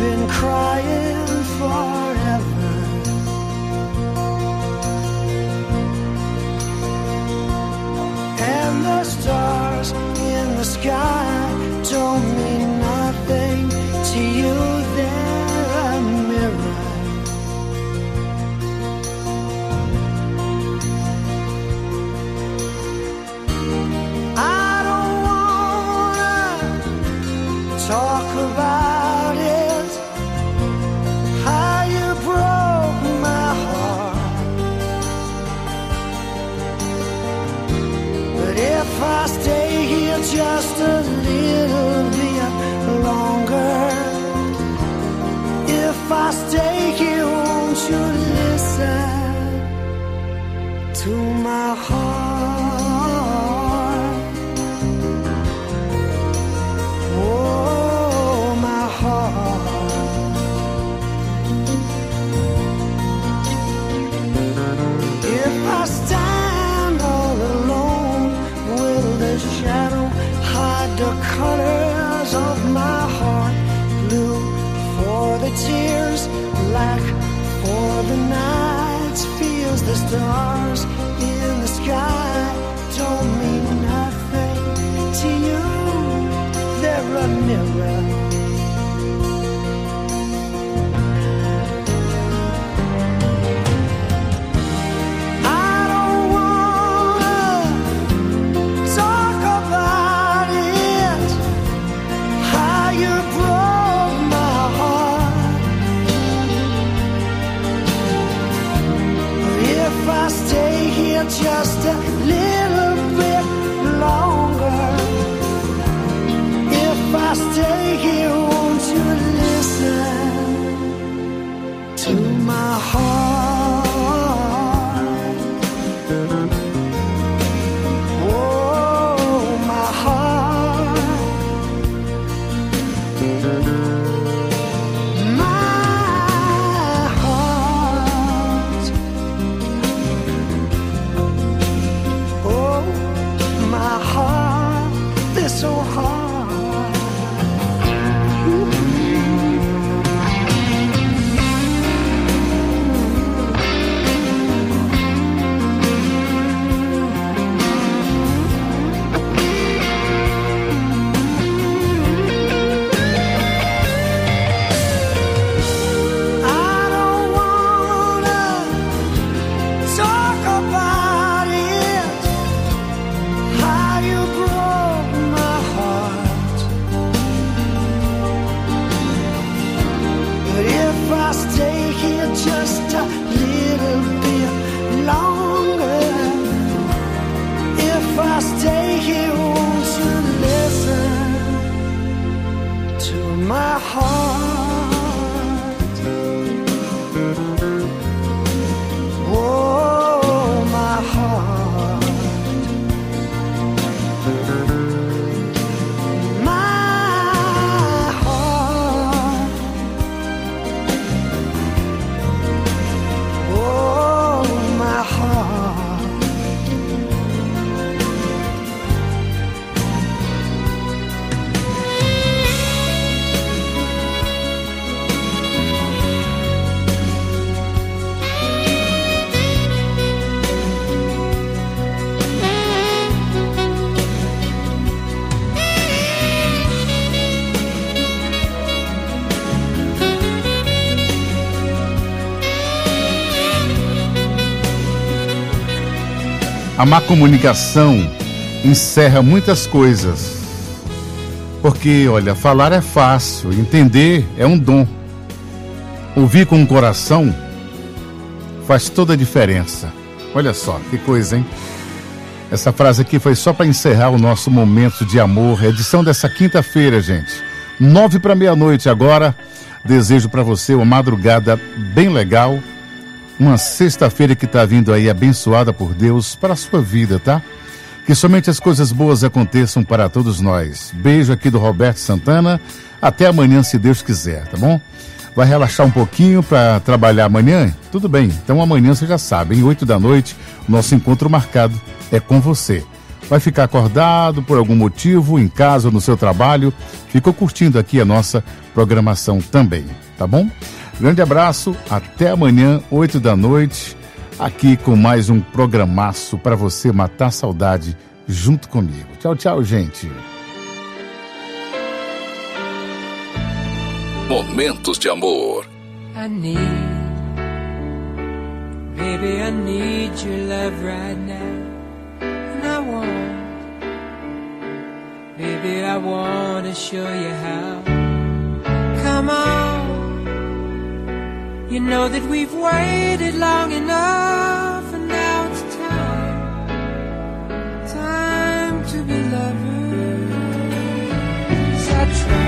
been crying forever. And the stars in the sky don't mean nothing to you. They're a mirror. I don't wanna talk about it, how you broke my heart. But if I stay here just a little bit longer, if I stay here, won't you listen to my heart? Oh, my heart. If I stand all alone, will the shadow hide the colors of my heart? Blue for the tears, black for the nights, feels the stars in the sky don't mean nothing to you. They're a mirror. I don't wanna talk about it, how you broke my heart. But if I stay here just a little bit longer, if I stay here, won't you listen to my heart? Oh, my heart. My heart. Oh, my heart. This so hard. Just a little bit longer. If I stay here, won't you listen to my heart? Oh, my heart. My heart. Oh, my heart. A má comunicação encerra muitas coisas. Porque, olha, falar é fácil, entender é um dom. Ouvir com o coração faz toda a diferença. Olha só, que coisa, hein? Essa frase aqui foi só para encerrar o nosso momento de amor, edição dessa quinta-feira, gente. 9 para meia-noite agora. Desejo para você uma madrugada bem legal. Uma sexta-feira que está vindo aí abençoada por Deus para a sua vida, tá? Que somente as coisas boas aconteçam para todos nós. Beijo aqui do Roberto Santana. Até amanhã, se Deus quiser, tá bom? Vai relaxar um pouquinho para trabalhar amanhã? Tudo bem. Então amanhã você já sabe, em 8 da noite, nosso encontro marcado é com você. vai ficar acordado por algum motivo, em casa ou no seu trabalho, ficou curtindo aqui a nossa programação também, tá bom? Grande abraço, até amanhã, 8 da noite, aqui com mais um programaço para você matar a saudade junto comigo. Tchau, tchau, gente. Momentos de amor. Baby, I need your love right now. And I want to show you how. Come on. You know that we've waited long enough, and now it's time to be lovers. I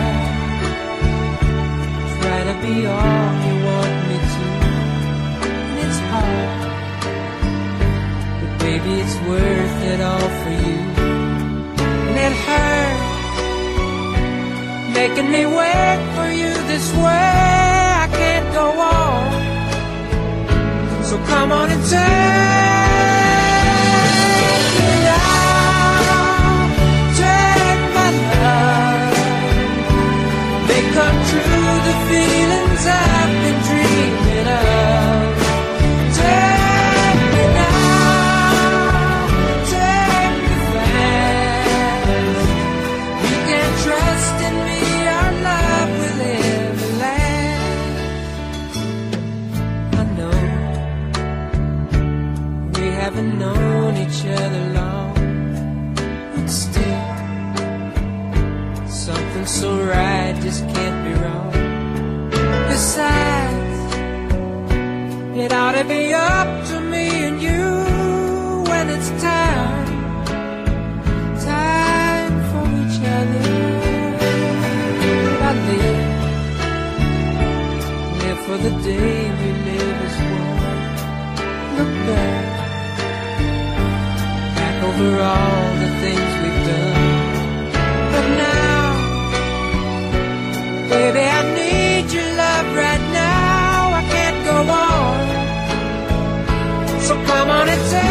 try to be all you want me to, and it's hard, but baby it's worth it all for you. And it hurts making me wait for you this way. I can't go on, so come on and take me now. Take my love, make come true the feelings I've been dreaming of. Take me now, take me fast. You can trust in me, our love will ever last. I know we haven't known each other long, but still something so right just can't be wrong. Besides, it ought to be up to me and you when it's time for each other. I live for the day we live as one. Look back over all the things we've done. But now, baby, I need your love right now. I can't go on, so come on and take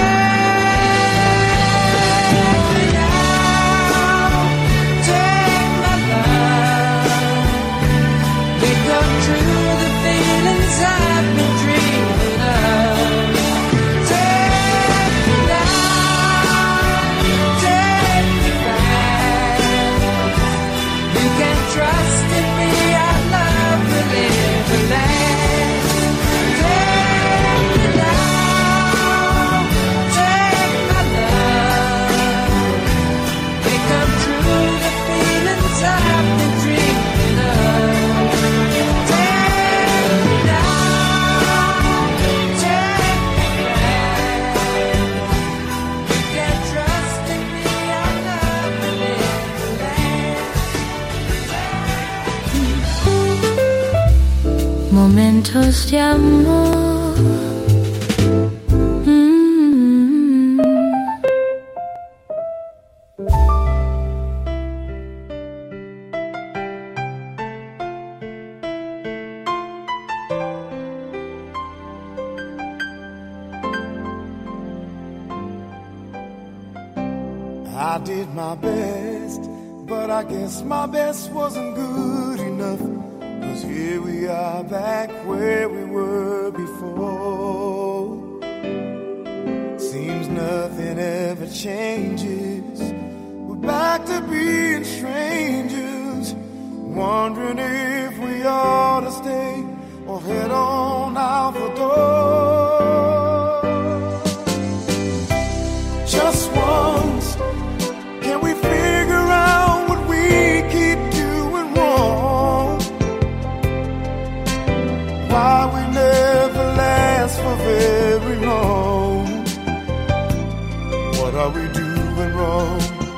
me now. Take my love, make come true the feelings I've been dreaming of. Take me now, take me back. You can trust in me, our love will never last. Take me now, take my love, make come true the feelings I've been dreaming of. Take me now, take me back. You can trust in me, our love will never last. Momentos de amor. I did my best, but I guess my best wasn't good enough. 'Cause here we are back where we were before. Seems nothing ever changes. We're back to being strangers, wondering if we ought to stay or head on out the door. Just once, can we figure out what we keep doing wrong? Why we never last for very long? What are we doing wrong?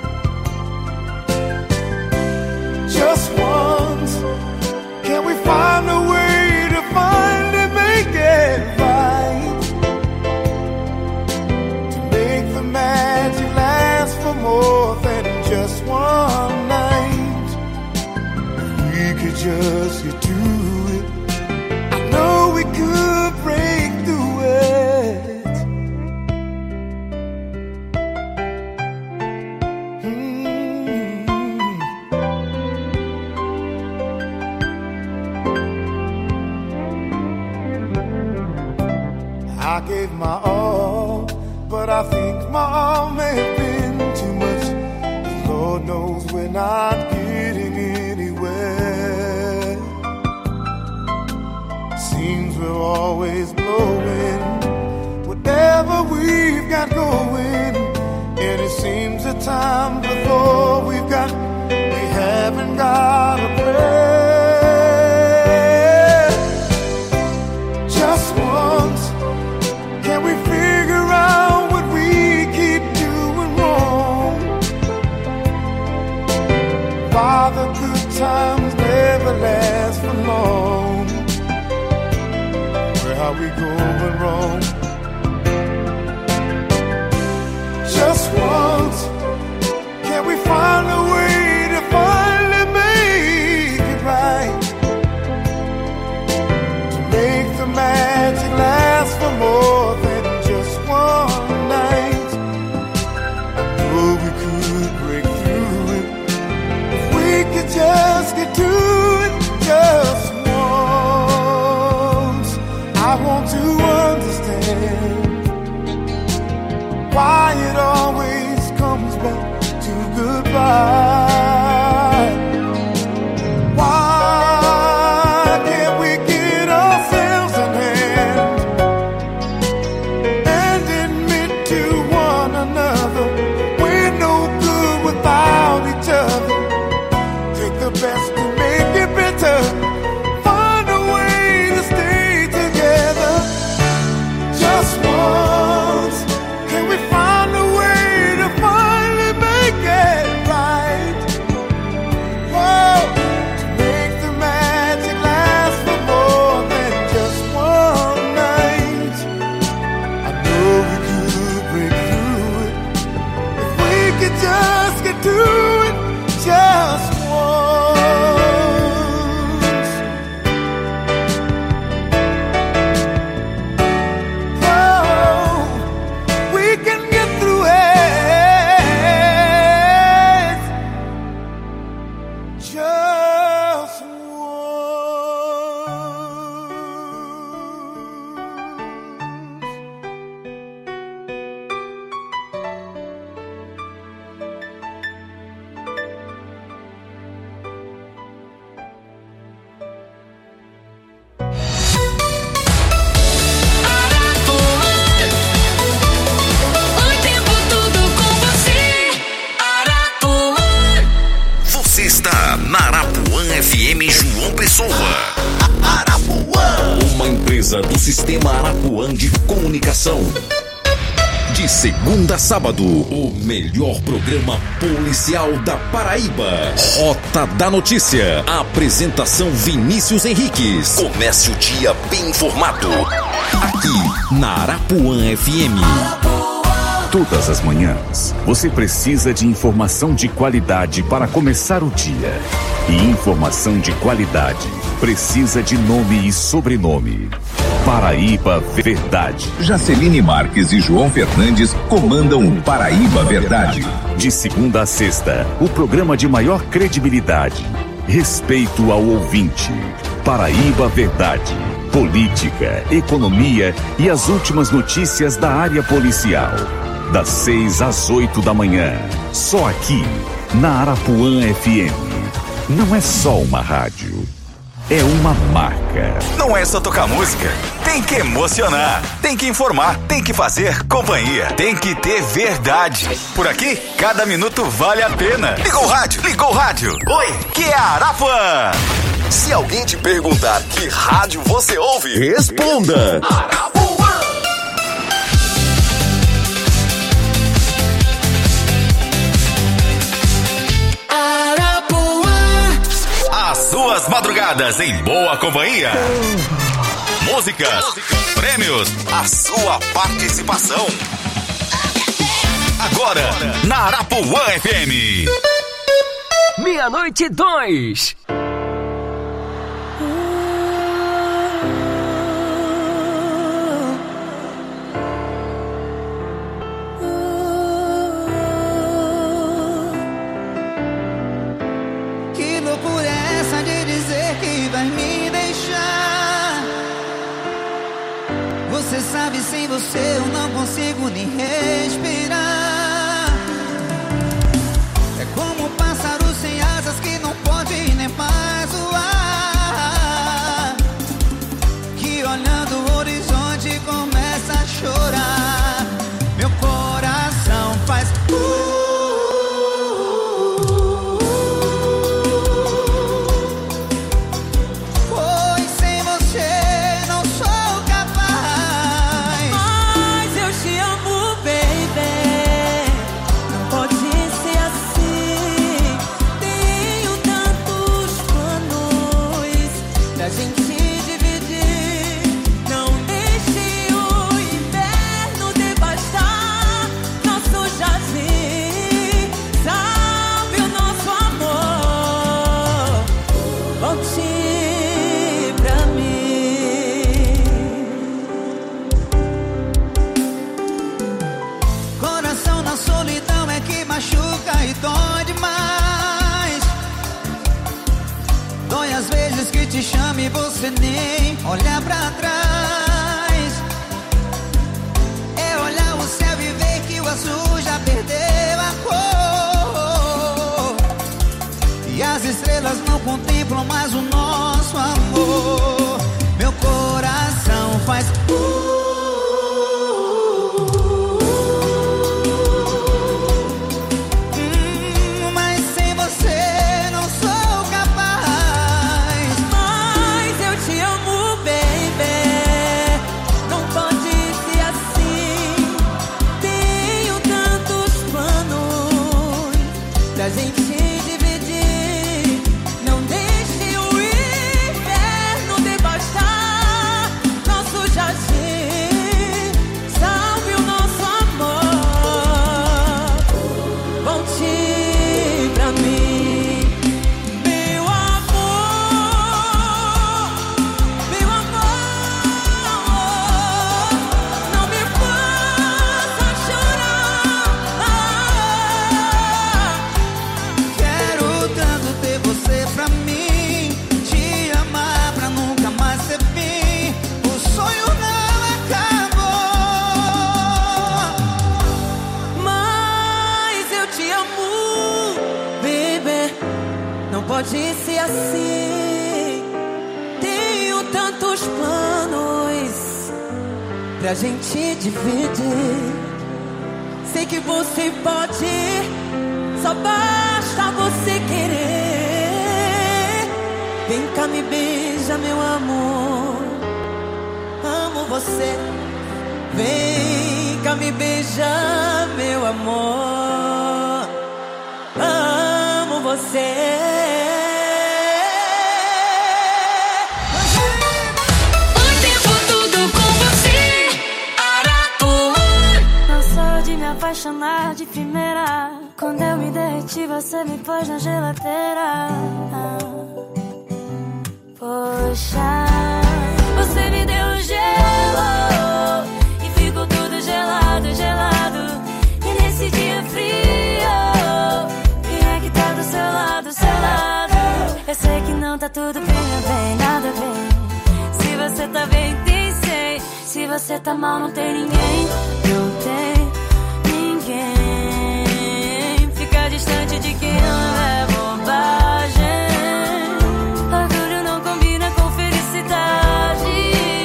Just once, can we find a way to finally make it right? To make the magic last for more than just one night. If we could just get to it, I know we could break through it. gave my all, but I think my all may have been too much. Lord knows we're not getting anywhere. Seems we're always blowing whatever we've got going, and it seems the time before we haven't got a prayer. Just once, can we figure out what we keep doing wrong? Father, good times never last for long. Where are we going wrong? Just once, can we find a way to finally make it right? To make the magic last for more than just one night. I know we could break through it if we could just get to it just once. I want to understand why it always comes back to goodbye. Why can't we get ourselves in hand and admit to one another we're no good without each other? Take the best to make it better. Find a way to stay together. Just once, can we find a way to finally make it right? Whoa, to make the magic last for more than just one night. I know we could break through it if we could just get to it just once. Oh, we can get through it just once. O tempo todo com você, Arapuã. Você está na Arapuã FM João Pessoa. Arapuã, uma empresa do Sistema Arapuã de Comunicação. De segunda a sábado, o melhor programa policial da Paraíba. Rota da Notícia. Apresentação Vinícius Henriques. Comece o dia bem informado. Aqui na Arapuã FM. Todas as manhãs, você precisa de informação de qualidade para começar o dia. E informação de qualidade precisa de nome e sobrenome. Paraíba Verdade. Jaceline Marques e João Fernandes comandam o Paraíba Verdade. De segunda a sexta, o programa de maior credibilidade. Respeito ao ouvinte. Paraíba Verdade. Política, economia e as últimas notícias da área policial. Das 6 às 8 da manhã. Só aqui, na Arapuã FM. Não é só uma rádio. É uma marca. Não é só tocar música, tem que emocionar, tem que informar, tem que fazer companhia, tem que ter verdade. Por aqui, cada minuto vale a pena. Ligou o rádio, ligou o rádio. Oi, que é a Arapuã. Se alguém te perguntar que rádio você ouve, responda. Arapuã. As suas madrugadas em boa companhia. Músicas, prêmios, a sua participação. Agora, na Arapuã FM. 00:02. Que loucura é essa de dizer que vai me deixar? Você sabe, sem você eu não consigo nem respirar. É como um pássaro sem asas que não pode nem mais voar, que olhando o horizonte começa a chorar. Meu coração faz pois sem você não sou capaz. Mas eu te amo, baby. Não pode ser assim. Tenho tantos planos pra gente dividir. Não deixe o inverno devastar nosso jardim. Salve o nosso amor. Volte pra mim. Coração na solidão é que machuca e dói demais. Dói às vezes que te chama e você nem olha pra trás. É olhar o céu e ver que o azul já perdeu a cor, e as estrelas não contemplam mais o nosso amor. Meu coração faz mas sem você não sou capaz. Mas eu te amo, baby. Não pode ser assim. Tenho tantos planos pra gente dividir. Não deixe o inverno devastar nosso jardim. Salve o nosso amor. Volte pra mim, meu amor, meu amor. Não me faça chorar. Quero tanto ter você pra mim, te amar pra nunca mais ter fim. O sonho não acabou. Mas eu te amo, baby. Não pode ser assim. Tenho tantos planos pra gente dividir. Sei que você pode, só basta você querer. Vem cá, me beija, meu amor. Amo você. Vem cá, me beija, meu amor. Amo você. O tempo todo com você, Arapuã. Não sou de me apaixonar de primeira. Quando eu me derreti, você me pôs na geladeira. Poxa, você me deu gelo e ficou tudo gelado, gelado. E nesse dia frio, quem é que tá do seu lado, seu lado? Eu sei que não tá tudo bem, nada bem. Se você tá bem, tem 100. Se você tá mal, não tem ninguém. Não tem ninguém. Ficar distante de quem não é bobagem. Orgulho não combina com felicidade.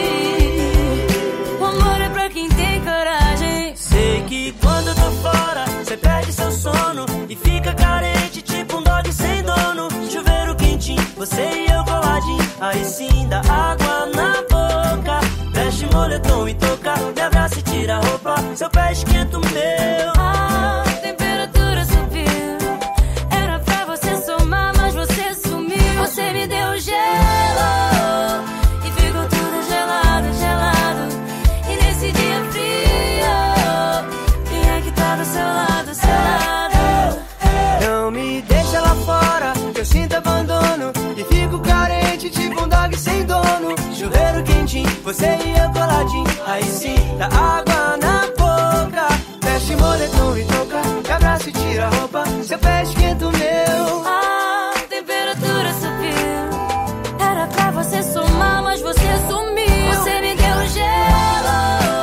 O amor é pra quem tem coragem. Sei que quando eu tô fora, você perde seu sono e fica carente, tipo um dog sem dono. Chuveiro quentinho, você e eu coladinho. Aí sim dá água na boca. Veste moletom e toca, me abraça e tira a roupa. Seu pé esquenta o meu. A temperatura subiu. Era pra você somar, mas você sumiu. Você me deu gelo e ficou tudo gelado, gelado. E nesse dia frio, quem é que tá do seu lado, seu lado? Não me deixa lá fora, que eu sinto abandono e fico carente, tipo um dog sem dono. Chuveiro quentinho, você e eu coladinho. Aí sim, dá água na boca. Veste moletom e toca, me abraça e tira a roupa. Seu pé esquenta o meu. A temperatura subiu. Era pra você somar, mas você sumiu. Você me deu gelo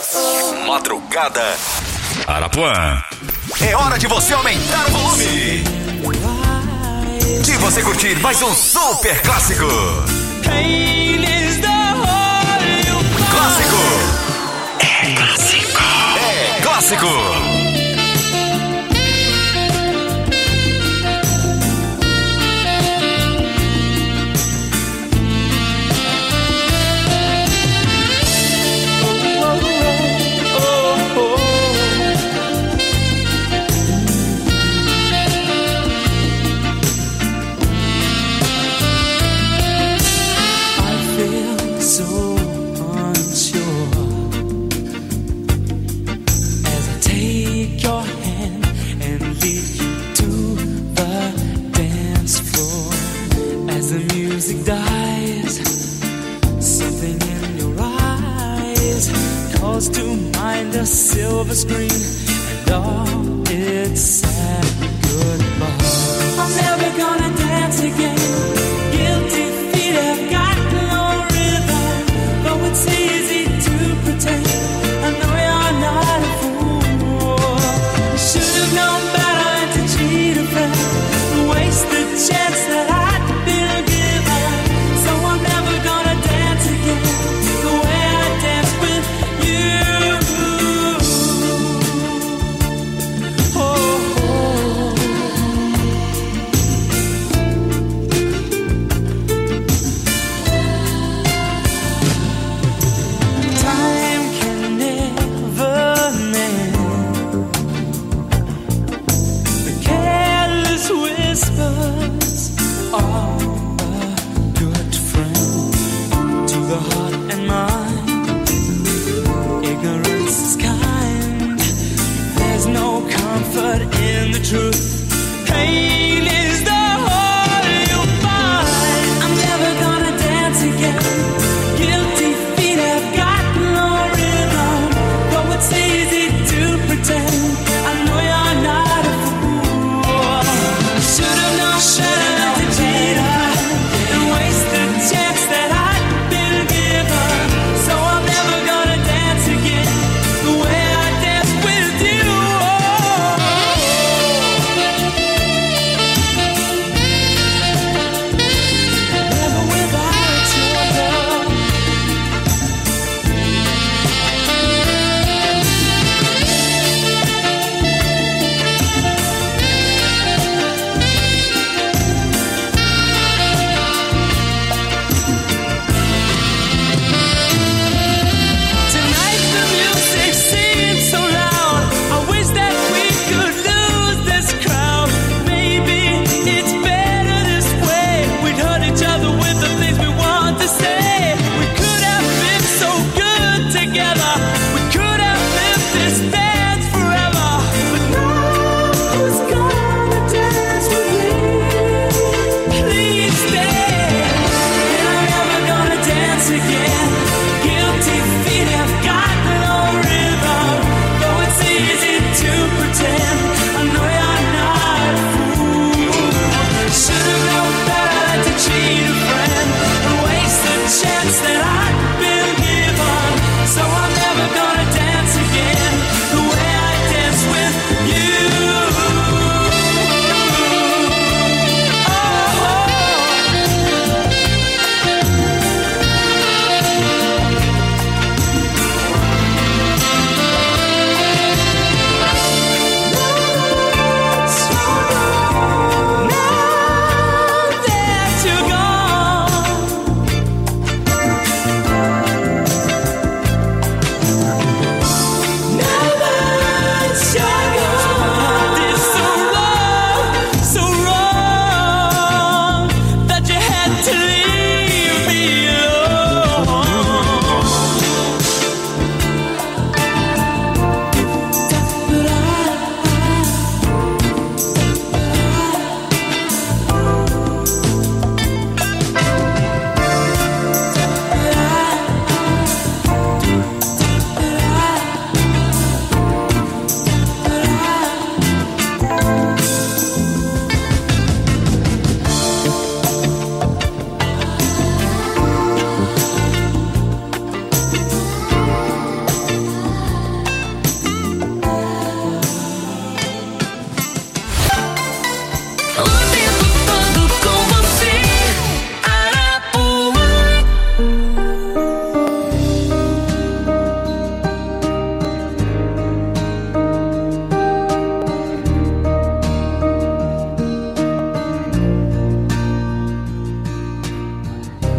Madrugada Arapuã. É hora de você aumentar o volume, de você curtir mais um super clássico. Clássico. É clássico. É clássico. To mind a silver screen and all its sad goodbye. I'm never gonna dance again. Guilty feet have got no rhythm, though it's easy to pretend. I know you're not a fool. Should have known better to cheat a friend, waste the chance that I'd been given. So I'm never gonna dance again the way I danced with you.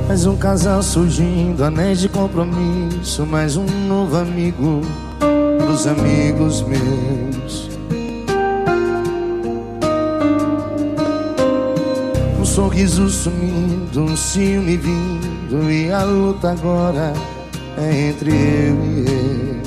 Mais um casal surgindo, anéis de compromisso. Mais um novo amigo pros amigos meus. Um sorriso sumindo, um ciúme vindo, e a luta agora é entre eu e ele.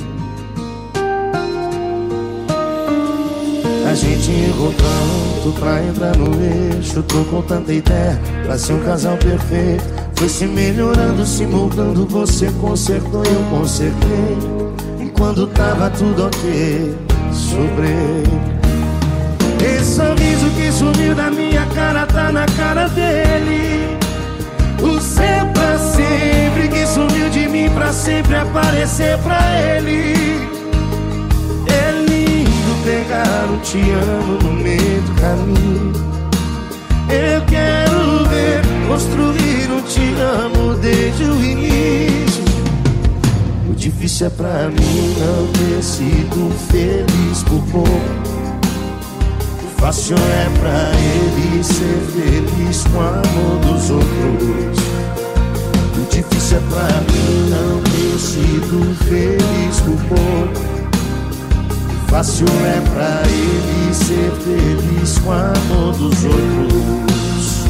A gente errou tanto pra entrar no eixo, trocou tanta ideia pra ser um casal perfeito. Foi se melhorando, se moldando, você consertou, eu consertei. E quando tava tudo ok, sobrei. Esse sorriso que sumiu da minha cara tá na cara dele. O seu pra sempre que sumiu de mim pra sempre aparecer pra ele. É lindo pegar um te amo no meio do caminho. Eu quero ver construir um te amo desde o início. O difícil é pra mim não ter sido feliz por pouco. O fácil é pra ele ser feliz com o amor dos outros. O difícil é pra mim não ter sido feliz por pouco. O fácil é pra ele ser feliz com o amor dos outros.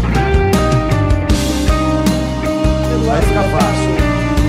Vai ficar fácil.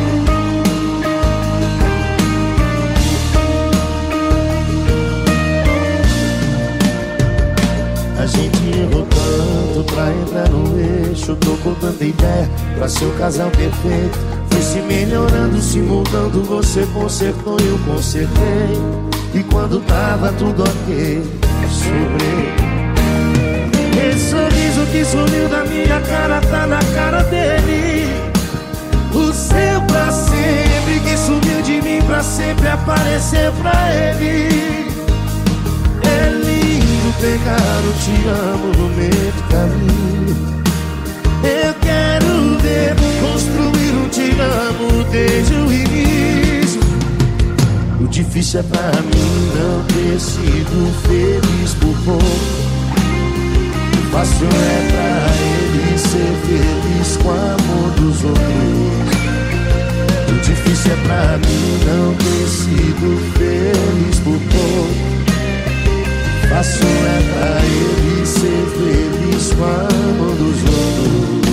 A gente errou tanto pra entrar no eixo, trocou tanta ideia pra ser o casal perfeito. Foi se melhorando, se moldando, você consertou, eu consertei. E quando tava tudo ok, sobrei. Esse sorriso que sumiu da minha cara tá na cara dele. O seu pra sempre que sumiu de mim pra sempre aparecer pra ele. É lindo pegar o te amo no meio do caminho. Eu quero ver construir um te amo desde o início. O difícil é pra mim não ter sido feliz por pouco. O fácil é pra ele ser feliz com o amor dos outros. O difícil é pra mim não ter sido feliz por pouco. Fácil é pra ele ser feliz com o amor dos outros.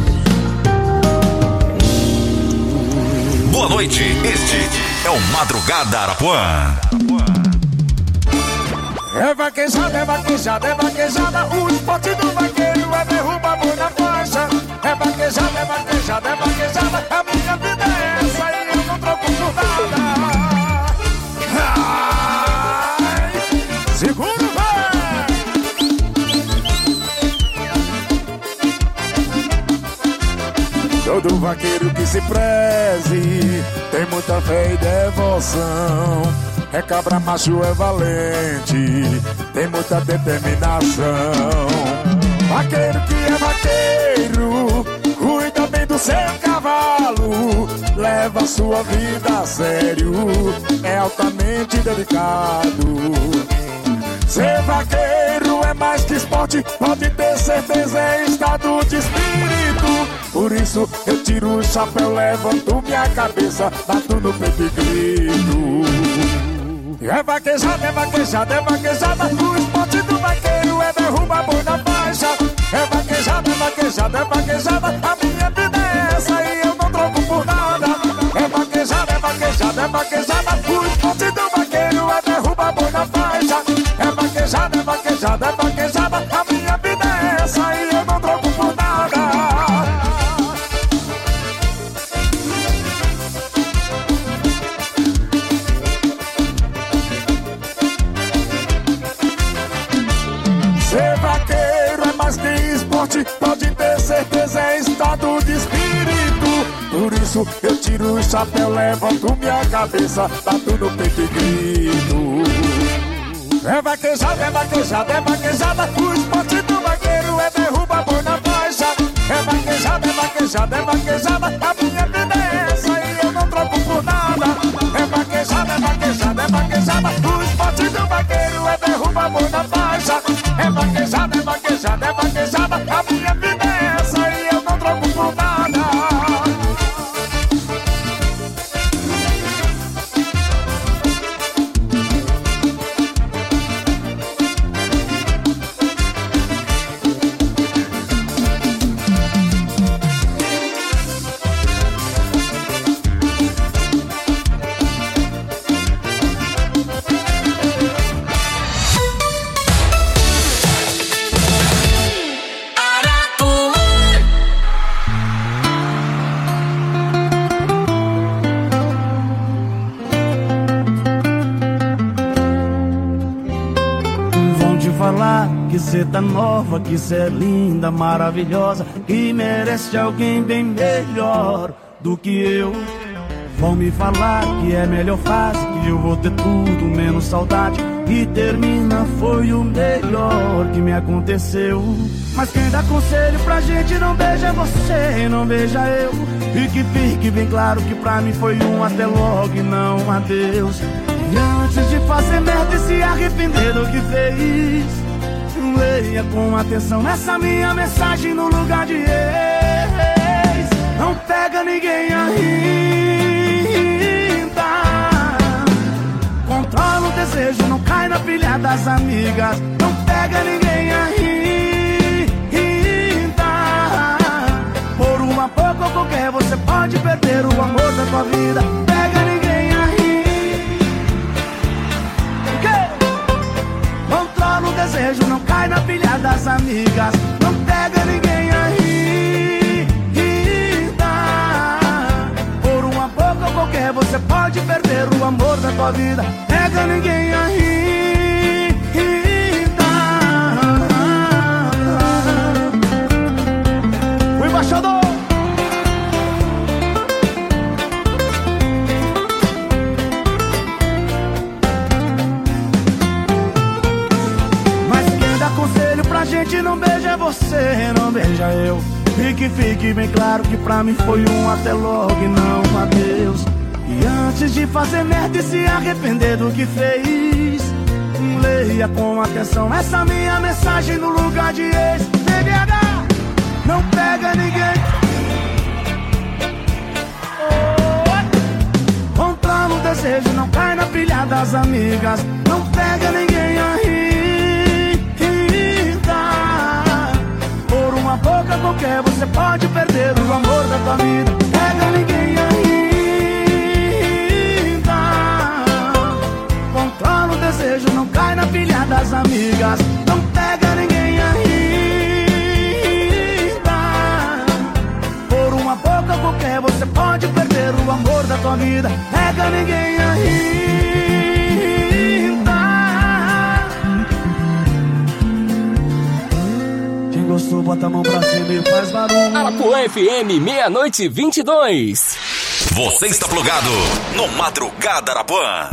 Boa noite, este é o Madrugada Arapuã. É vaquejada, é vaquejada, é vaquejada. O esporte do vaqueiro é derrubar a mão na faixa. É vaquejada, é vaquejada, é vaquejada. A minha vida é essa e eu não troco por nada. Ai, segura. Todo vaqueiro que se preze tem muita fé e devoção. É cabra macho, é valente, tem muita determinação. Vaqueiro que é vaqueiro, cuida bem do seu cavalo. Leva a sua vida a sério, é altamente delicado. Ser vaqueiro é mais que esporte, pode ter certeza, é estado de espírito. Por isso eu tiro o chapéu, levanto minha cabeça, bato no peito e grito. É vaquejada, é vaquejada, é vaquejada. O esporte do vaqueiro é derrubar a boi na faixa. É vaquejada, é vaquejada, é vaquejada. A minha vida é essa e eu não troco por nada. É vaquejada, é vaquejada, é vaquejada. O esporte do vaqueiro é derrubar a boi na faixa. É vaquejada, é vaquejada, é vaquejada. A minha vida é essa e eu não troco por nada. Ser vaqueiro é mais que esporte, pode ter certeza, é estado de espírito. Por isso eu tiro o chapéu, levanto minha cabeça, bato no peito e grito. É vaquejada, é vaquejada, é vaquejada. O esporte do vaqueiro é derrubar a boi na faixa. É vaquejada, é vaquejada, é vaquejada. A minha vida é essa e eu não troco por nada. É vaquejada, é vaquejada, é vaquejada. O esporte do vaqueiro é derrubar a boi na faixa. É vaquejada, é vaquejada, é vaquejada. A minha vida é essa e eu não troco por nada. que cê tá nova, que cê é linda, maravilhosa, que merece alguém bem melhor do que eu. Vão me falar que é melhor fase, que eu vou ter tudo menos saudade, e termina foi o melhor que me aconteceu. Mas quem dá conselho pra gente não beija você, não beija eu, e que fique bem claro que pra mim foi um até logo e não um adeus. E antes de fazer merda e se arrepender do que fez, leia com atenção essa minha mensagem no lugar de ex. Não pega ninguém ainda, controla o desejo, não cai na pilha das amigas. Não pega ninguém ainda, por uma pouco ou qualquer você pode perder o amor da tua vida. Pega ninguém ainda, controla o desejo, não cai na pilha das amigas. Não pega ninguém ainda, por uma pouco ou qualquer você pode perder o amor da tua vida. Pega ninguém ainda. O embaixador. Mas quem dá conselho pra gente não beija você, não beija eu, e que fique bem claro que pra mim foi um até logo e não um adeus. E antes de fazer merda e se arrepender do que fez, leia com atenção essa minha mensagem no lugar de ex. TDH, não pega ninguém, controla o desejo, não cai na pilha das amigas. Não pega ninguém ainda, por uma boca qualquer você pode perder o amor da tua vida. Pega ninguém ainda, controla o desejo, não cai na pilha das amigas. Não pega ninguém ainda, por uma boca qualquer você pode perder o amor da tua vida. Pega ninguém ainda. Quem gostou bota a mão pra cima e faz barulho. Arapuã FM, meia-noite e 22. Você está plugado no Madrugada Arapuã.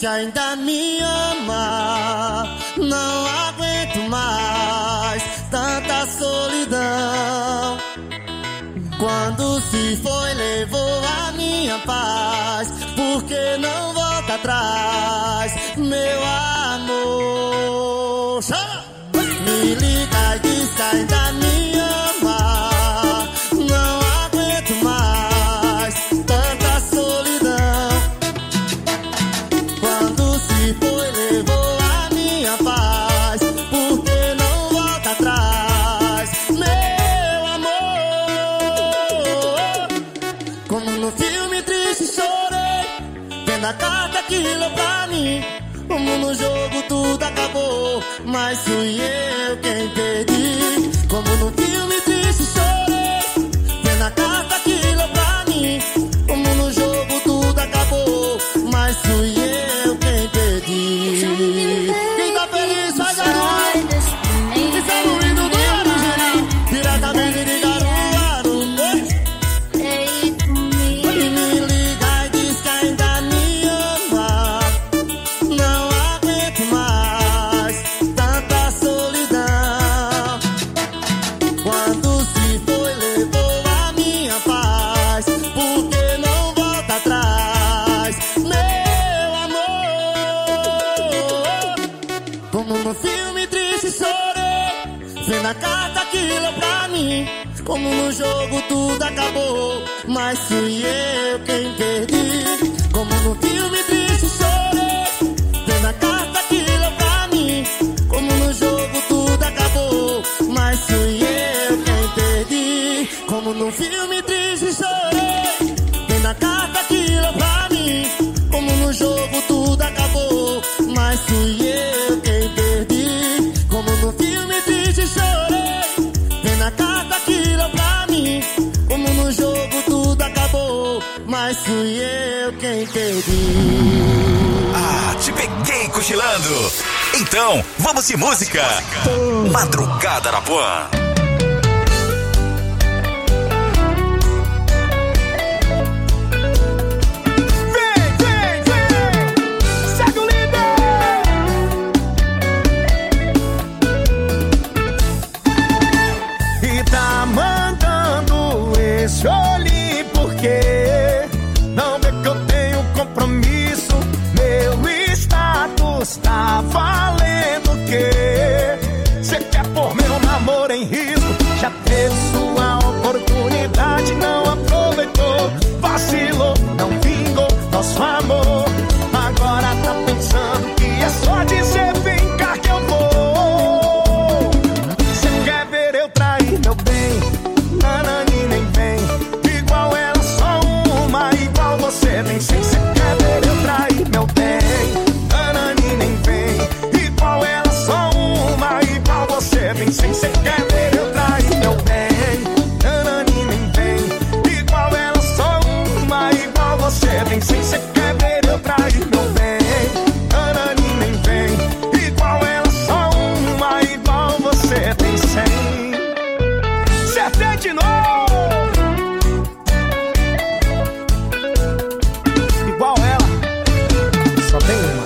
que ainda me ama. Não aguento mais tanta solidão. Quando se foi, levou a minha paz. Por que não volta atrás, meu amor? Chama! Me liga e diz que ainda me ama. Não aguento mais tanta solidão. Quando se foi, levou a minha paz. Por que não volta atrás, meu amor? Como no filme triste chorei, vendo a carta que leu pra mim. Como no jogo tudo acabou, mas fui eu quem perdi. Como no filme triste chorei, vendo a carta que leu pra mim. Como no jogo tudo acabou, mas fui eu quem perdi. Quem tá feliz faz a luz. Isso é o hino do original, diretamente de Caruaru. E me liga e diz que ainda me ama. Não aguento mais tanta solidão. Quando se foi, levou a minha paz. Por que não volta atrás, meu amor? Como no filme triste chorei, vendo a carta que leu pra mim. Como no jogo tudo acabou, mas fui eu quem perdi. Como no filme triste chorei, vendo a carta que leu pra mim. Como no jogo tudo acabou, mas fui eu quem perdi. Como no filme triste chorei, vendo a carta que leu pra mim. Como no jogo tudo acabou, mas fui eu quem perdi. Como no filme triste chorei, vendo a carta que leu pra mim. Como no jogo tudo acabou, mas fui eu quem perdi. Ah, te peguei cochilando. Então, vamos de música. Madrugada Arapuã. Segue o líder! E tá mandando esse olhinho porque não vê que eu tenho compromisso. Meu status tá valendo o quê? Cê quer pôr meu namoro em risco? Já teve sua oportunidade, não aproveitou. Vacilou, não vingou nosso amor. Agora tá pensando que é só dizer vem cá que eu vou. Cê quer ver eu trair meu bem? Nanani nem vem. Igual ela, só uma, igual você nem sei. Cê quer ver eu trair meu bem? Nanani nem vem. Igual ela, só uma, igual você nem sei. Cê quer ver eu trair meu bem? Nanani nem vem. Igual ela, só uma, igual você nem sei. Cê quer ver eu trair meu bem? Nanani nem vem. Igual ela, só uma, igual você tem 100. Acertei de novo. Igual ela, só tem uma.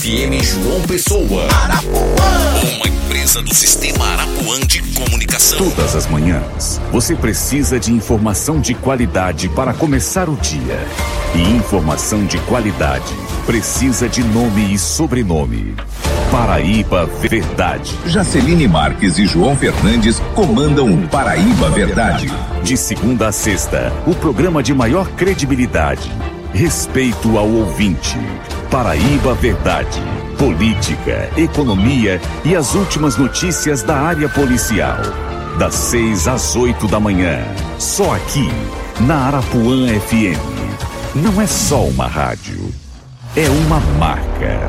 FM João Pessoa. Arapuã. Uma empresa do Sistema Arapuã de Comunicação. Todas as manhãs, você precisa de informação de qualidade para começar o dia. E informação de qualidade precisa de nome e sobrenome. Paraíba Verdade. Jaceline Marques e João Fernandes comandam o Paraíba Verdade. De segunda a sexta, o programa de maior credibilidade. Respeito ao ouvinte. Paraíba Verdade. Política, economia e as últimas notícias da área policial. Das 6 às 8 da manhã. Só aqui, na Arapuã FM. Não é só uma rádio. É uma marca.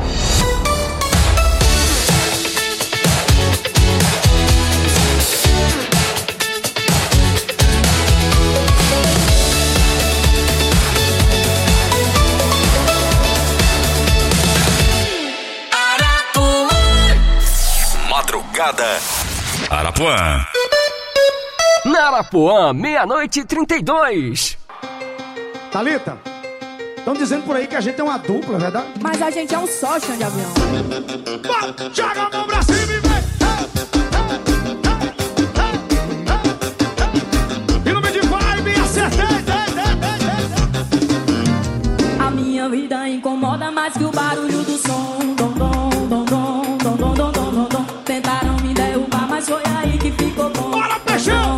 Madrugada Arapuã. Na Arapuã, 00:32. Thalita, estão dizendo por aí que a gente é uma dupla, verdade? Mas a gente é um só, chão de avião. Joga a mão pra cima e vem! E no meio de vibe, acertei! A minha vida incomoda mais que o barulho do som. Dom, dom, dom, dom, dom, dom, dom, dom, dom. Tentaram me derrubar, mas foi aí que ficou bom. Bora, peixão!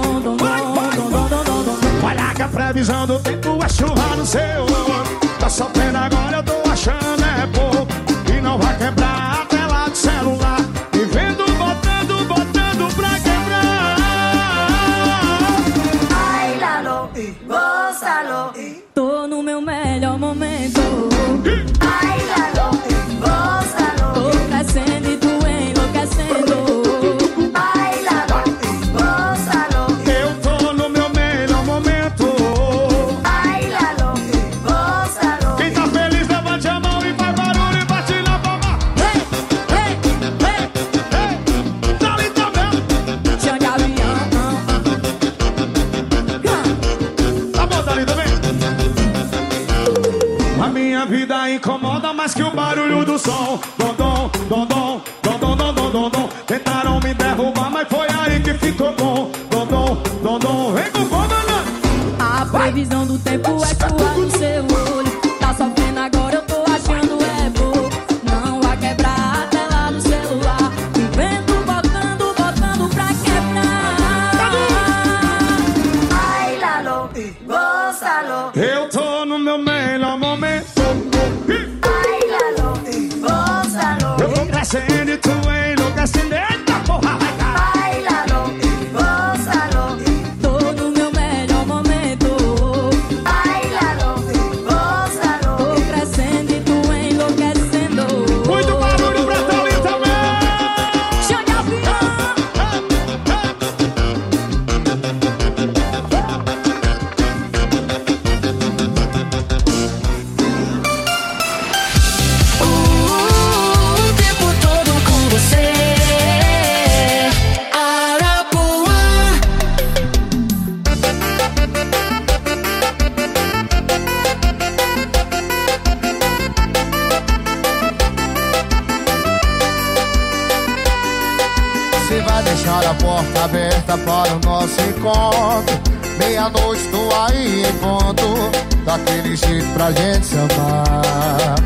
Olha que a previsão do tempo é chuva no seu olho. Tá sofrendo agora, eu tô achando é pouco. E não vai quebrar a tela do celular. E vendo, botando pra quebrar. Ai, Lalo, gózalo. Tô no meu melhor momento. Ai, Lalo, gózalo. Tô crescendo e tu enlouquecendo. Ai, Lalo, gózalo. Eu tô no meu melhor momento. Ai, Lalo, gózalo. Quem tá feliz, levante a mão e faz barulho e bate na palma. Dali também. Chão de avião. Tá bom, Dali também. A minha vida incomoda mais que o barulho do som. Dom, dom, dom, dom, dom, dom, dom, dom, dom, dom. Tentaram me derrubar, mas foi aí que ficou bom. Dom, dom, dom, dom. Vem com fome, Ana. A previsão do tempo é chuva no seu olho. Tá sofrendo agora, eu tô achando é pouco. Não vai quebrar a tela do celular. E vento botando pra quebrar. Ai, Lalo, gózalo. Eu tô no meu melhor momento. Ai, Lalo, gózalo. Eu tô crescendo e tu enlouquecendo. Eita porra, vai cá. Ai, Lalo, gózalo. Tô no meu melhor momento. Ai, Lalo, gózalo. Tô crescendo e tu enlouquecendo. Muito barulho pra Thalita também. Chão de avião. O tempo todo com você. Arapuã. Você vai deixar a porta aberta para o nosso encontro. Meia-noite tô aí em ponto, daquele jeito pra gente se amar.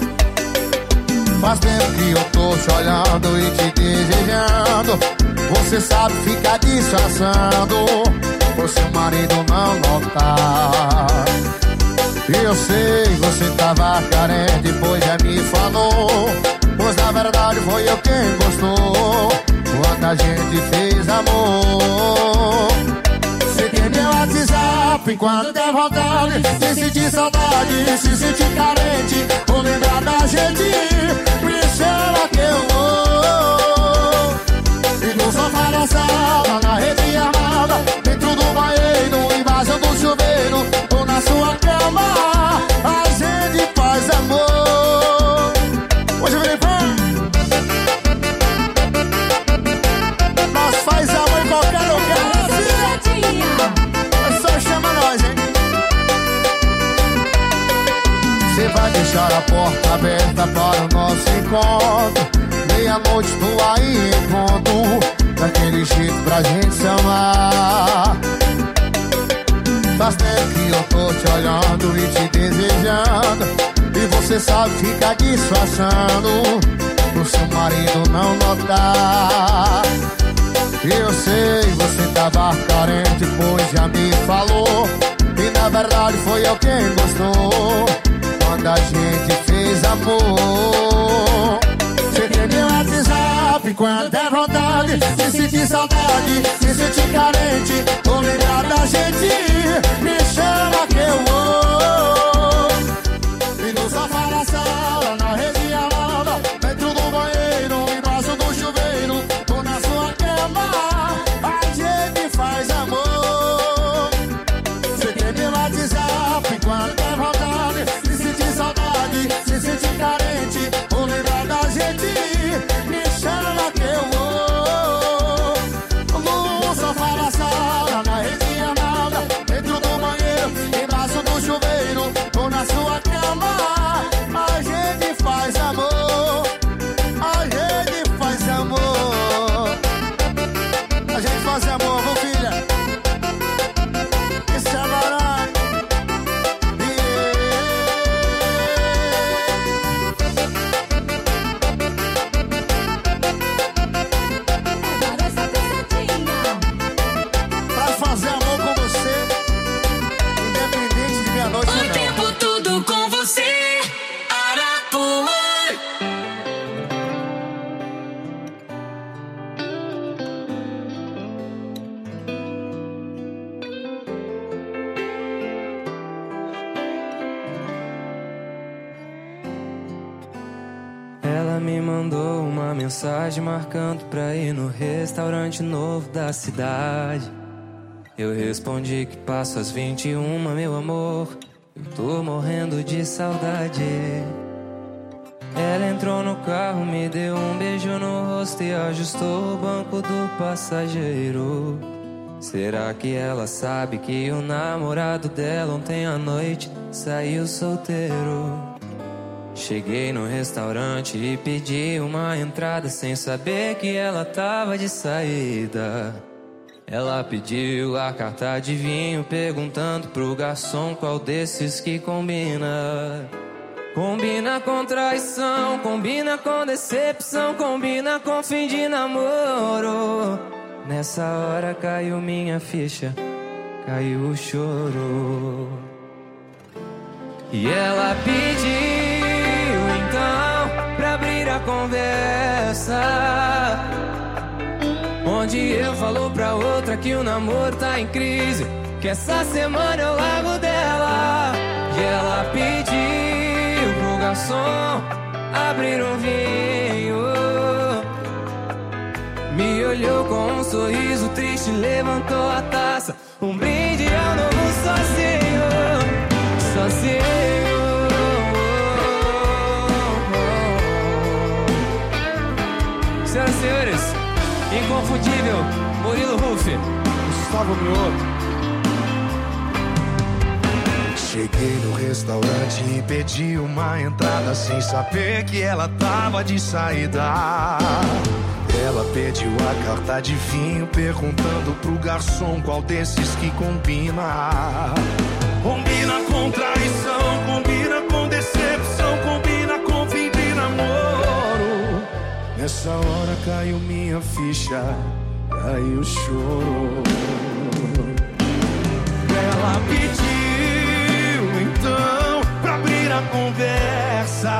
Faz tempo que eu tô te olhando e te desejando. Você sabe ficar disfarçando, por seu marido não notar. Eu sei, você tava carente, pois já me falou. Pois na verdade foi eu quem gostou, quando a gente fez amor. Você tem meu WhatsApp enquanto der vontade. Se sentir saudade, se sentir carente, ou lembrar da gente, me chama que eu vou. E no sofá da sala, na rede armada, dentro do banheiro, embaixo do chuveiro, ou na sua cama, a gente faz amor. Hoje eu virei fã. Nós faz amor em qualquer lugar. É só chama nós, hein? Você vai deixar deixar a porta aberta para o nosso encontro. Meia-noite tô aí em ponto, daquele jeito pra gente se amar. Faz tempo que eu tô te olhando e te desejando, e você sabe ficar disfarçando pro seu marido não notar. Eu sei, você tava carente, pois já me falou, e na verdade foi eu quem gostou quando a gente fez amor. Você tem meu WhatsApp quando der vontade, se sentir saudade, se sentir carente, ou lembrar da gente, me chama que eu vou. E no sofá da sala, na rede amada, dentro do banheiro, embaixo do chuveiro, ou na sua cama, a gente faz amor. Você tem meu WhatsApp quando der vontade, se sentir saudade, se sentir carente, ou lembrar da gente, me chama que eu vou. No sofá da sala, na rede amada, dentro do banheiro, embaixo do chuveiro, ou na sua cama, a gente faz amor. A gente faz amor. A gente faz amor, vou filha. Isso é barato. Pra fazer amor com você, independente de meia-noite ou não. O tempo todo com você, Arapuã. Ela me mandou uma mensagem marcando pra ir no restaurante novo da cidade. Eu respondi que passo às 21, meu amor, eu tô morrendo de saudade. Ela entrou no carro, me deu um beijo no rosto e ajustou o banco do passageiro. Será que ela sabe que o namorado dela ontem à noite saiu solteiro? Cheguei no restaurante e pedi uma entrada sem saber que ela tava de saída. Ela pediu a carta de vinho, perguntando pro garçom qual desses que combina. Combina com traição, combina com decepção, combina com fim de namoro. Nessa hora caiu minha ficha, caiu o choro. E ela pediu então pra abrir a conversa, onde eu falo pra outra que o namoro tá em crise, que essa semana eu largo dela. E ela pediu pro garçom abrir um vinho, me olhou com um sorriso triste, levantou a taça, um brinde ao novo sozinho, sozinho. Senhoras e senhores, inconfundível Murilo Huff, Gustavo Mioto. Cheguei no restaurante e pedi uma entrada sem saber que ela tava de saída. Ela pediu a carta de vinho, perguntando pro garçom qual desses que combina. Combina com traição, combina com decepção, combina com fim de namoro. Nessa hora caiu minha ficha, caiu o choro. Ela pediu então pra abrir a conversa,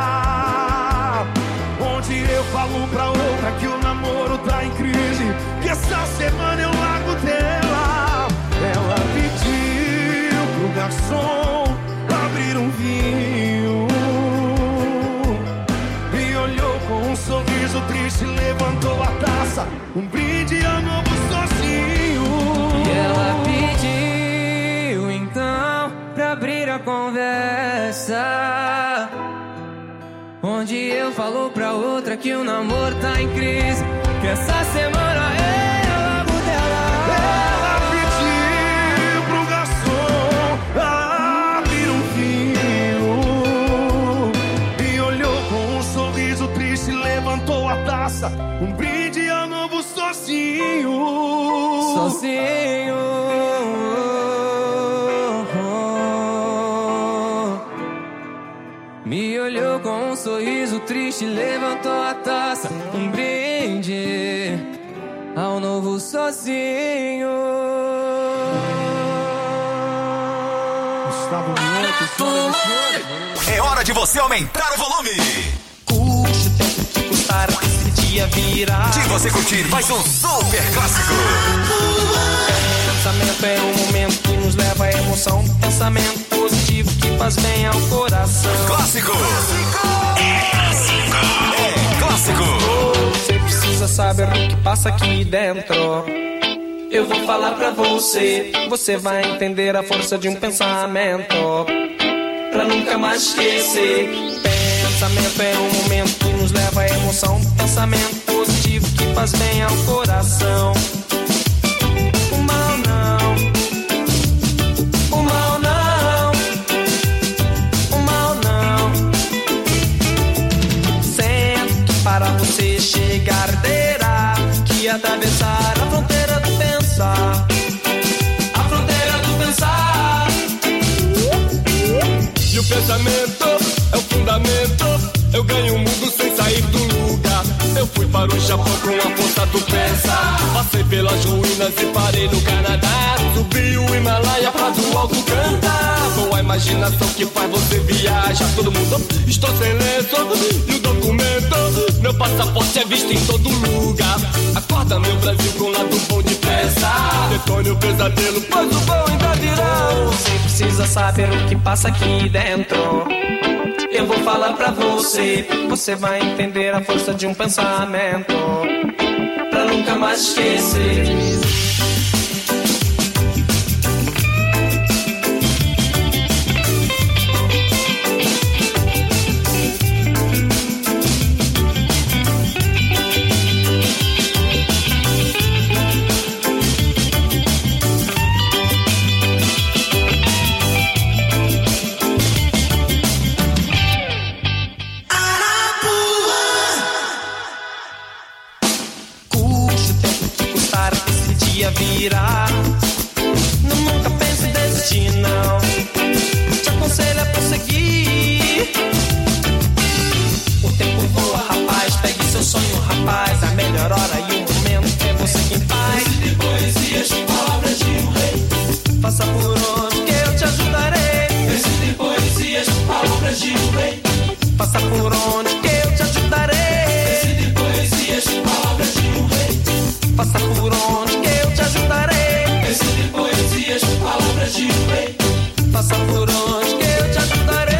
onde eu falo pra outra que o namoro tá em crise, que essa semana eu largo dela. Ela pediu pro garçom abrir um vinho, me olhou com um sorriso triste, levantou a taça, um brinde ao novo sozinho. E ela pediu então pra abrir a conversa, onde eu falo pra outra que o namoro tá em crise, que essa semana é largo dela. Ela pediu pro garçom abrir um vinho, chegou com um sorriso triste, levantou a taça, um brinde ao novo sozinho. É hora de você aumentar o volume. Curte o tempo que custar esse dia virar. De você curtir mais um super clássico. Pensamento é um momento que nos leva à emoção. Pensamento positivo que faz bem ao coração. Clássico. É clássico. Você precisa saber o que passa aqui dentro. Eu vou falar pra você. Você vai entender a força de um pensamento, pra nunca mais esquecer. Pensamento é um momento que nos leva à emoção. Pensamento positivo que faz bem ao coração. O mal não, o mal não, o mal não. Sempre que para você chegar terá que atravessar a fronteira do pensar. A fronteira do pensar. E o pensamento é o fundamento. Eu ganho o mundo sem sair do lugar. Eu fui para o Japão com a força do pensar. Passei pelas ruínas e parei no Canadá. Subi o Himalaia pra do alto cantar. Boa imaginação que faz você viajar. Todo mundo, estou sem lenço e o documento. Meu passaporte é visto em todo lugar. Acorda meu Brasil com lado bom de pensar. Detone o pesadelo, pois o bom ainda virá. Você precisa saber o que passa aqui dentro. Eu vou falar pra você. Você vai entender a força de um pensamento, pra nunca mais esquecer. Virar. Não, nunca pense em desistir, não. Te aconselho a prosseguir. O tempo voa, rapaz. Pegue seu sonho, rapaz. A melhor hora e o momento é você quem faz. Recite poesias, palavras de um rei. Faça por onde que eu te ajudarei. Recite poesias, palavras de um rei. Faça por onde que eu te ajudarei. Recite poesias, palavras de um rei. Faça por onde que eu te ajudarei. Recite poesias, palavras de um rei. Faça por onde que eu te ajudarei.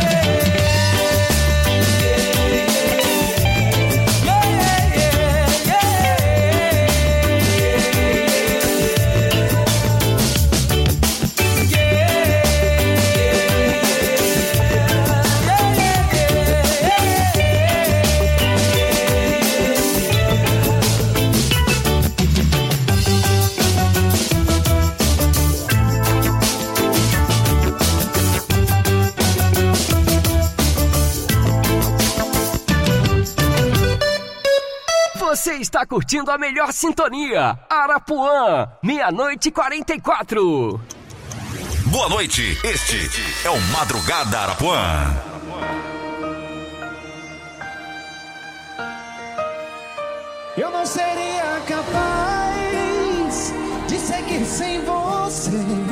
Você está curtindo a melhor sintonia. Arapuã, 00:44. Boa noite, este é o Madrugada Arapuã. Eu não seria capaz de seguir sem você.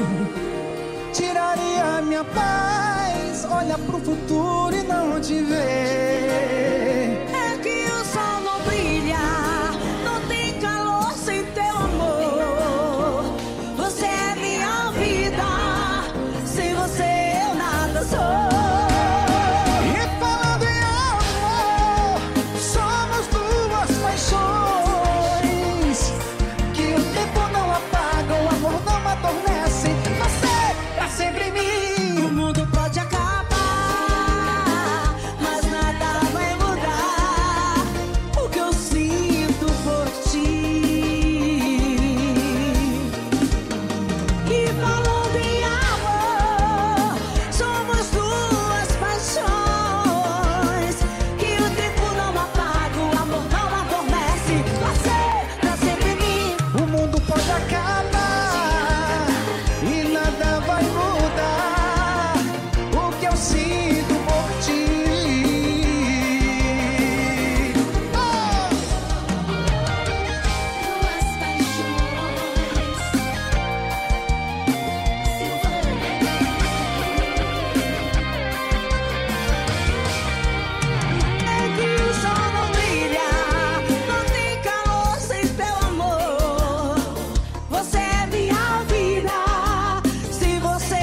Tiraria minha paz. Olha pro futuro e não te ver. É que o sol não brilha, não tem calor sem teu amor. Você é minha vida, sem você eu nada sou. E falando em amor, somos duas paixões que o tempo não apaga, o amor não adormece. Você tá sempre em mim. O mundo pode acabar, mas nada vai mudar o que eu sinto por ti. E falando em amor, somos duas paixões que o tempo não apaga, o amor não adormece. Você tá sempre em mim. O mundo pode acabar e nada vai mudar